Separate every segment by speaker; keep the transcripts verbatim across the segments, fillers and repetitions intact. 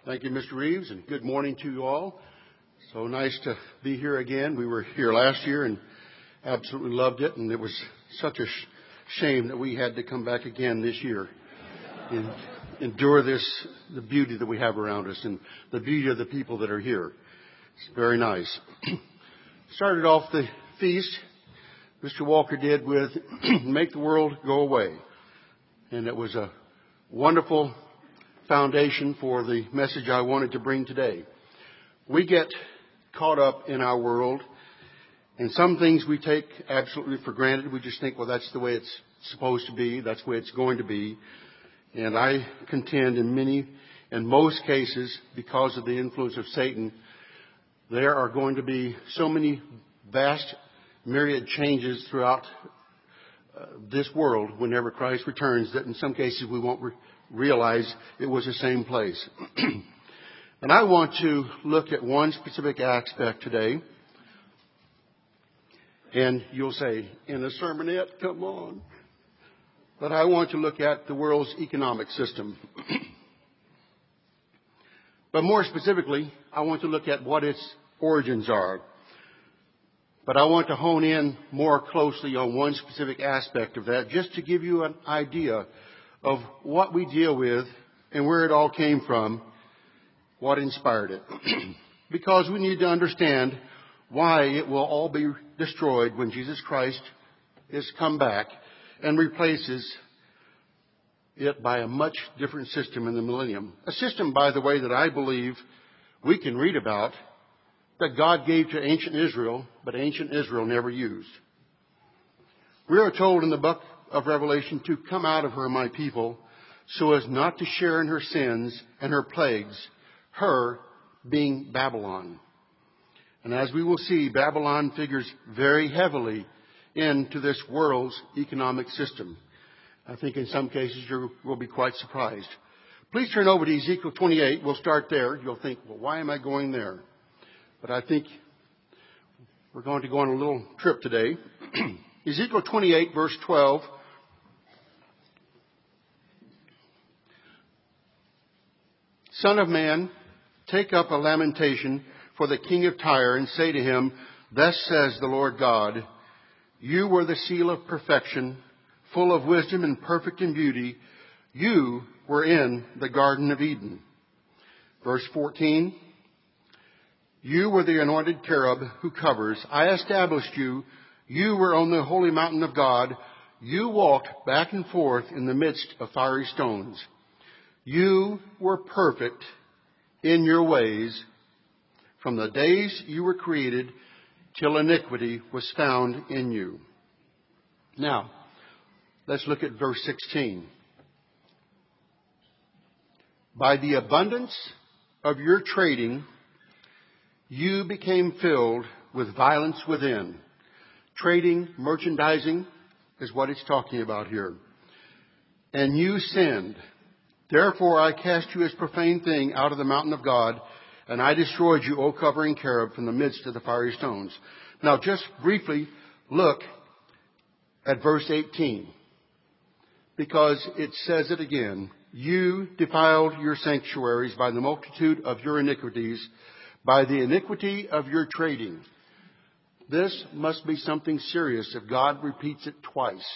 Speaker 1: Thank you, Mister Reeves, and good morning to you all. So nice to be here again. We were here last year and absolutely loved it, and it was such a sh- shame that we had to come back again this year and endure this, the beauty that we have around us and the beauty of the people that are here. It's very nice. Started off the feast, Mister Walker did with Make the World Go Away. And it was a wonderful foundation for the message I wanted to bring today. We get caught up in our world, and some things we take absolutely for granted. We just think, well, that's the way it's supposed to be. That's the way it's going to be. And I contend in many, in most cases, because of the influence of Satan, there are going to be so many vast myriad changes throughout uh, this world whenever Christ returns that in some cases we won't re- realize it was the same place. And I want to look at one specific aspect today. And you'll say, in a sermonette, come on. But I want to look at the world's economic system. But more specifically, I want to look at what its origins are. But I want to hone in more closely on one specific aspect of that, just to give you an idea of what we deal with and where it all came from, what inspired it. Because we need to understand why it will all be destroyed when Jesus Christ is come back and replaces it by a much different system in the millennium. A system, by the way, that I believe we can read about that God gave to ancient Israel, but ancient Israel never used. We are told in the book of Revelation to come out of her, my people, so as not to share in her sins and her plagues, her being Babylon. And as we will see, Babylon figures very heavily into this world's economic system. I think in some cases you will be quite surprised. Please turn over to Ezekiel twenty-eight. We'll start there. You'll think, well, why am I going there? But I think we're going to go on a little trip today. Ezekiel twenty-eight, verse twelve. Son of man, take up a lamentation for the king of Tyre and say to him, Thus says the Lord God, You were the seal of perfection, full of wisdom and perfect in beauty. You were in the Garden of Eden. Verse fourteen. You were the anointed cherub who covers. I established you. You were on the holy mountain of God. You walked back and forth in the midst of fiery stones. You were perfect in your ways from the days you were created till iniquity was found in you. Now, let's look at verse sixteen. By the abundance of your trading, you became filled with violence within. Trading, merchandising is what it's talking about here. And you sinned. Therefore I cast you as profane thing out of the mountain of God, and I destroyed you, O covering cherub, from the midst of the fiery stones. Now just briefly look at verse eighteen, because it says it again. You defiled your sanctuaries by the multitude of your iniquities, by the iniquity of your trading. This must be something serious if God repeats it twice.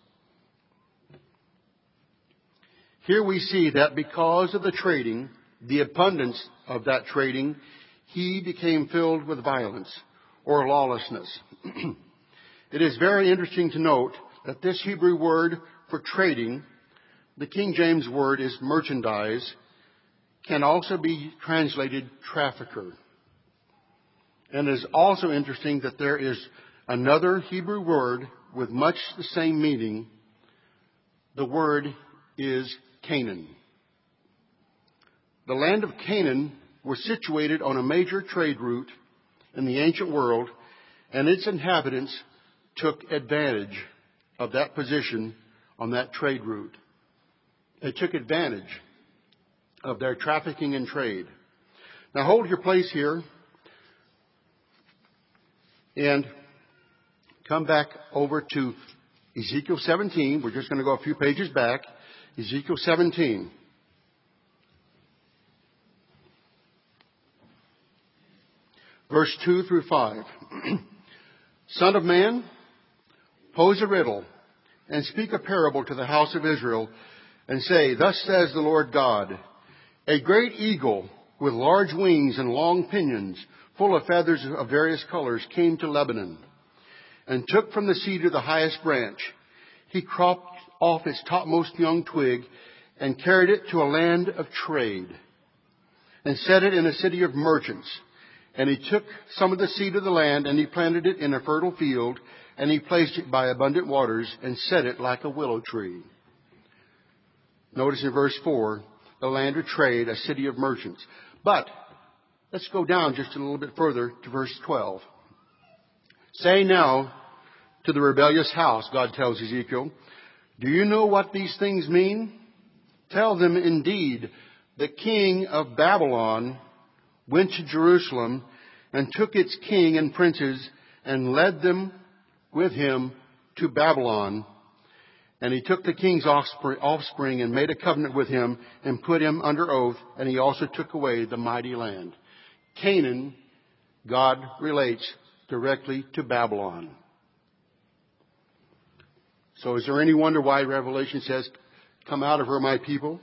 Speaker 1: Here we see that because of the trading, the abundance of that trading, he became filled with violence or lawlessness. It is very interesting to note that this Hebrew word for trading, the King James word is merchandise, can also be translated trafficker. And it is also interesting that there is another Hebrew word with much the same meaning. The word is Canaan. The land of Canaan was situated on a major trade route in the ancient world, and its inhabitants took advantage of that position on that trade route. They took advantage of their trafficking and trade. Now hold your place here and come back over to Ezekiel seventeen. We're just going to go a few pages back. Ezekiel seventeen. verse two through five. Son of man, pose a riddle and speak a parable to the house of Israel and say, thus says the Lord God, a great eagle with large wings and long pinions, full of feathers of various colors, came to Lebanon and took from the cedar the highest branch. He cropped off its topmost young twig and carried it to a land of trade and set it in a city of merchants. And he took some of the seed of the land and he planted it in a fertile field, and he placed it by abundant waters and set it like a willow tree. Notice in verse four, the land of trade, a city of merchants. But let's go down just a little bit further to verse twelve. Say now to the rebellious house, God tells Ezekiel, do you know what these things mean? Tell them indeed, the king of Babylon went to Jerusalem and took its king and princes and led them with him to Babylon. And he took the king's offspring and made a covenant with him and put him under oath. And he also took away the mighty land. Canaan, God relates directly to Babylon. So is there any wonder why Revelation says, come out of her, my people?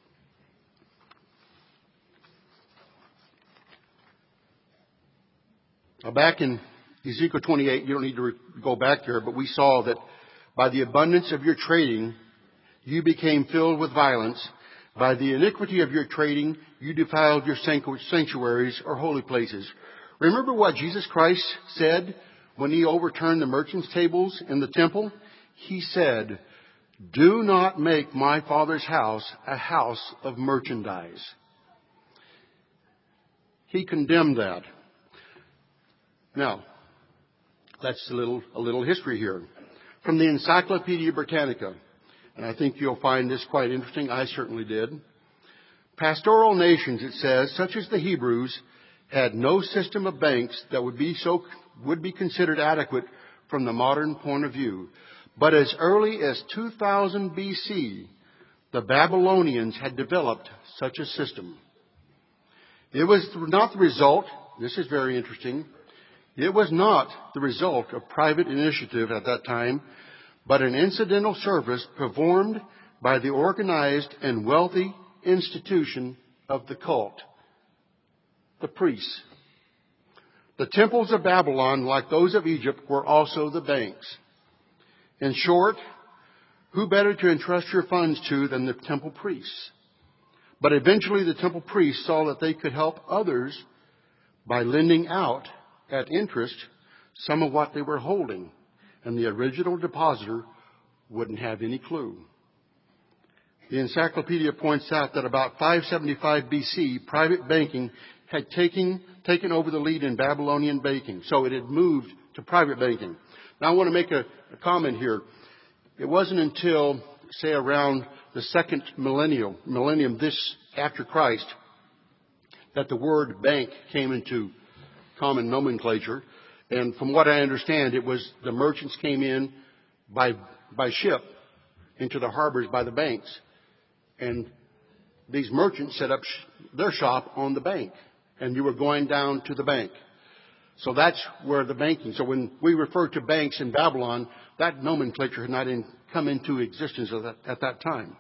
Speaker 1: Now back in Ezekiel twenty-eight, you don't need to re- go back there, but we saw that by the abundance of your trading, you became filled with violence. By the iniquity of your trading, you defiled your sanctuaries or holy places. Remember what Jesus Christ said when he overturned the merchants' tables in the temple? He said, do not make my Father's house a house of merchandise. He condemned that. Now, that's a little, a little history here. From the Encyclopedia Britannica, and I think you'll find this quite interesting. I certainly did. Pastoral nations, it says, such as the Hebrews, had no system of banks that would be so would be considered adequate from the modern point of view. But as early as two thousand B C, the Babylonians had developed such a system. It was not the result, this is very interesting, it was not the result of private initiative at that time, but an incidental service performed by the organized and wealthy institution of the cult, the priests. The temples of Babylon, like those of Egypt, were also the banks. In short, who better to entrust your funds to than the temple priests? But eventually the temple priests saw that they could help others by lending out at interest some of what they were holding, and the original depositor wouldn't have any clue. The encyclopedia points out that about five seventy-five B C, private banking had taken, taken over the lead in Babylonian banking, so it had moved to private banking. Now I want to make a, a comment here. It wasn't until, say, around the second millennium, millennium this after Christ, that the word bank came into common nomenclature. And from what I understand, it was the merchants came in by by ship into the harbors by the banks. And these merchants set up sh- their shop on the bank. And you were going down to the bank. So that's where the banking. So when we refer to banks in Babylon, that nomenclature had not in, come into existence at that, at that time.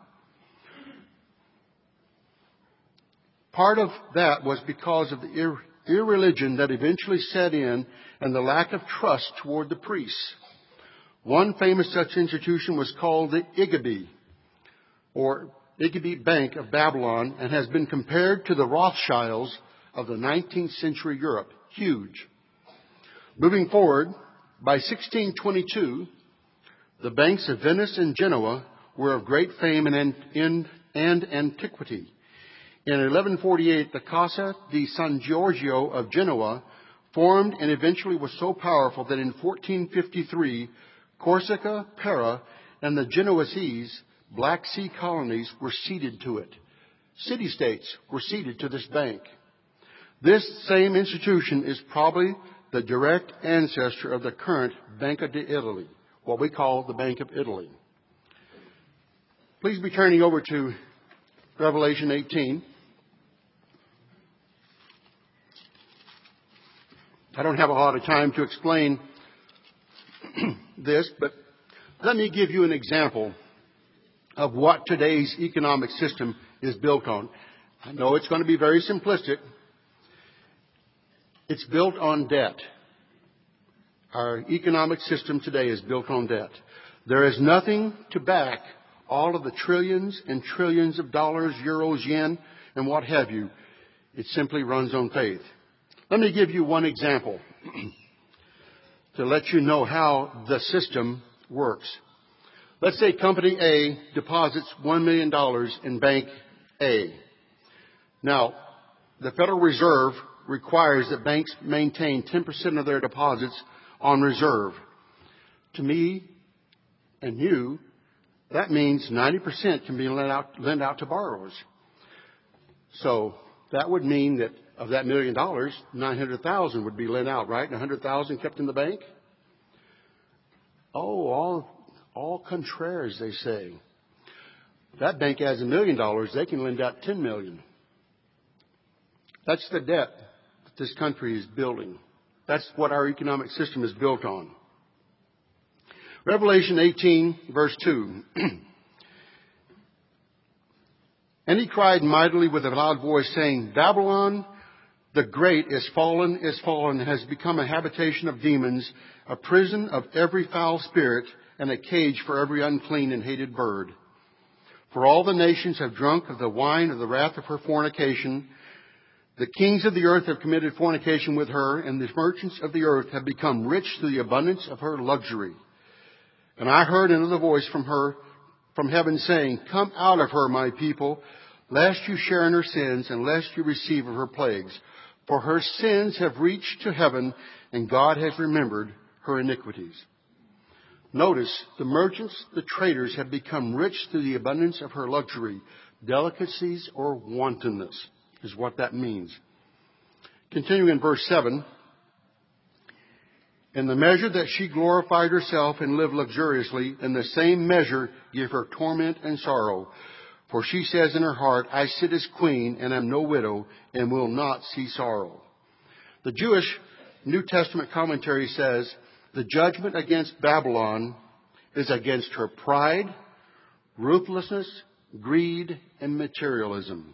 Speaker 1: Part of that was because of the ir- irreligion that eventually set in and the lack of trust toward the priests. One famous such institution was called the Igebe, or Igebe Bank of Babylon, and has been compared to the Rothschilds of the nineteenth century Europe. Huge. Moving forward, by sixteen twenty-two, the banks of Venice and Genoa were of great fame and, and, and antiquity. In eleven forty-eight, the Casa di San Giorgio of Genoa formed and eventually was so powerful that in fourteen fifty-three, Corsica, Pera, and the Genoese Black Sea colonies were ceded to it. City-states were ceded to this bank. This same institution is probably the direct ancestor of the current Banca d'Italy, what we call the Bank of Italy. Please be turning over to Revelation eighteen. I don't have a lot of time to explain this, but let me give you an example of what today's economic system is built on. I know it's going to be very simplistic. It's built on debt. Our economic system today is built on debt. There is nothing to back all of the trillions and trillions of dollars, euros, yen, and what have you. It simply runs on faith. Let me give you one example to let you know how the system works. Let's say Company A deposits one million dollars in Bank A. Now, the Federal Reserve requires that banks maintain ten percent of their deposits on reserve. To me and you, that means ninety percent can be lent out, lent out to borrowers. So that would mean that of that million dollars, nine hundred thousand would be lent out, right? And one hundred thousand kept in the bank? Oh, all, all contraires, they say. That bank has a million dollars, they can lend out ten million. That's the debt that this country is building. That's what our economic system is built on. Revelation eighteen, verse two. And he cried mightily with a loud voice, saying, Babylon the great is fallen, is fallen, and has become a habitation of demons, a prison of every foul spirit, and a cage for every unclean and hated bird. For all the nations have drunk of the wine of the wrath of her fornication. The kings of the earth have committed fornication with her, and the merchants of the earth have become rich through the abundance of her luxury. And I heard another voice from her, from heaven, saying, Come out of her, my people, lest you share in her sins, and lest you receive of her plagues. For her sins have reached to heaven, and God has remembered her iniquities. Notice, the merchants, the traders, have become rich through the abundance of her luxury. Delicacies or wantonness is what that means. Continuing in verse seven. In the measure that she glorified herself and lived luxuriously, in the same measure give her torment and sorrow. For she says in her heart, I sit as queen and am no widow and will not see sorrow. The Jewish New Testament commentary says, the judgment against Babylon is against her pride, ruthlessness, greed, and materialism.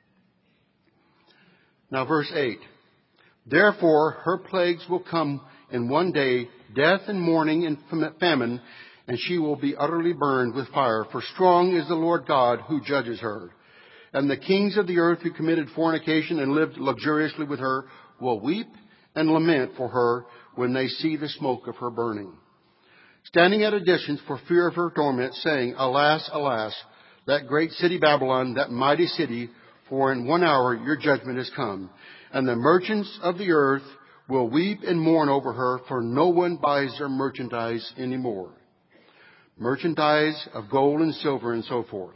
Speaker 1: Now verse eight. Therefore her plagues will come in one day, death and mourning and famine, and she will be utterly burned with fire. For strong is the Lord God who judges her. And the kings of the earth who committed fornication and lived luxuriously with her will weep and lament for her when they see the smoke of her burning. Standing at a distance for fear of her torment, saying, Alas, alas, that great city Babylon, that mighty city, for in one hour your judgment is come. And the merchants of the earth will weep and mourn over her, for no one buys their merchandise anymore. Merchandise of gold and silver and so forth.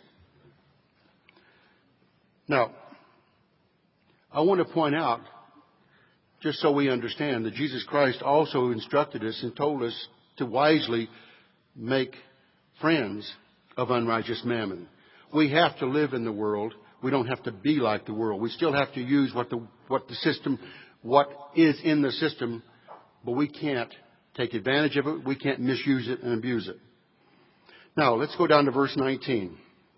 Speaker 1: Now, I want to point out, just so we understand, that Jesus Christ also instructed us and told us to wisely make friends of unrighteous mammon. We have to live in the world. We don't have to be like the world. We still have to use what the what the system, what is in the system, but we can't take advantage of it. We can't misuse it and abuse it. Now, let's go down to verse nineteen.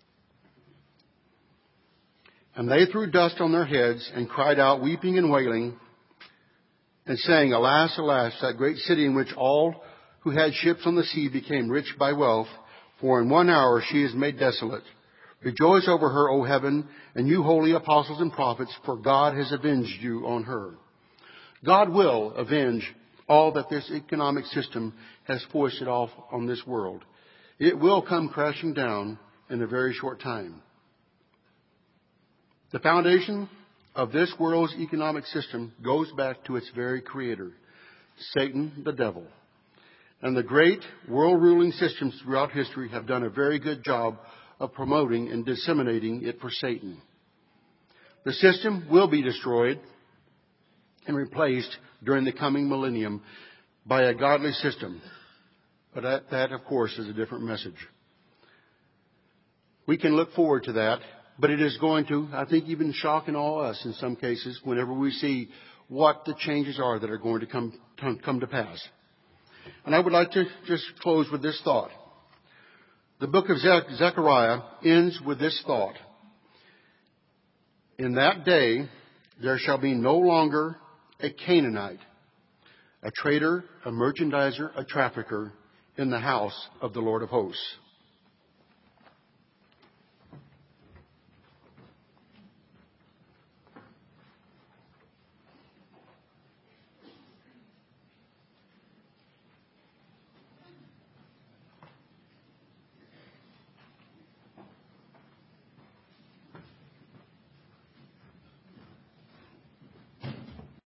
Speaker 1: And they threw dust on their heads and cried out, weeping and wailing, and saying, Alas, alas, that great city in which all who had ships on the sea became rich by wealth, for in one hour she is made desolate. Rejoice over her, O heaven, and you holy apostles and prophets, for God has avenged you on her. God will avenge all that this economic system has foisted off on this world. It will come crashing down in a very short time. The foundation of this world's economic system goes back to its very creator, Satan the devil. And the great world-ruling systems throughout history have done a very good job of promoting and disseminating it for Satan. The system will be destroyed and replaced during the coming millennium by a godly system. But that, that, of course, is a different message. We can look forward to that, but it is going to, I think, even shock and awe us in some cases whenever we see what the changes are that are going to come, come to pass. And I would like to just close with this thought. The book of Zechariah ends with this thought. In that day, there shall be no longer a Canaanite, a trader, a merchandiser, a trafficker in the house of the Lord of hosts.